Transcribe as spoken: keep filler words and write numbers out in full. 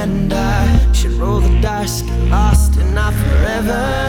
and I should roll the dice, get lost and not forever.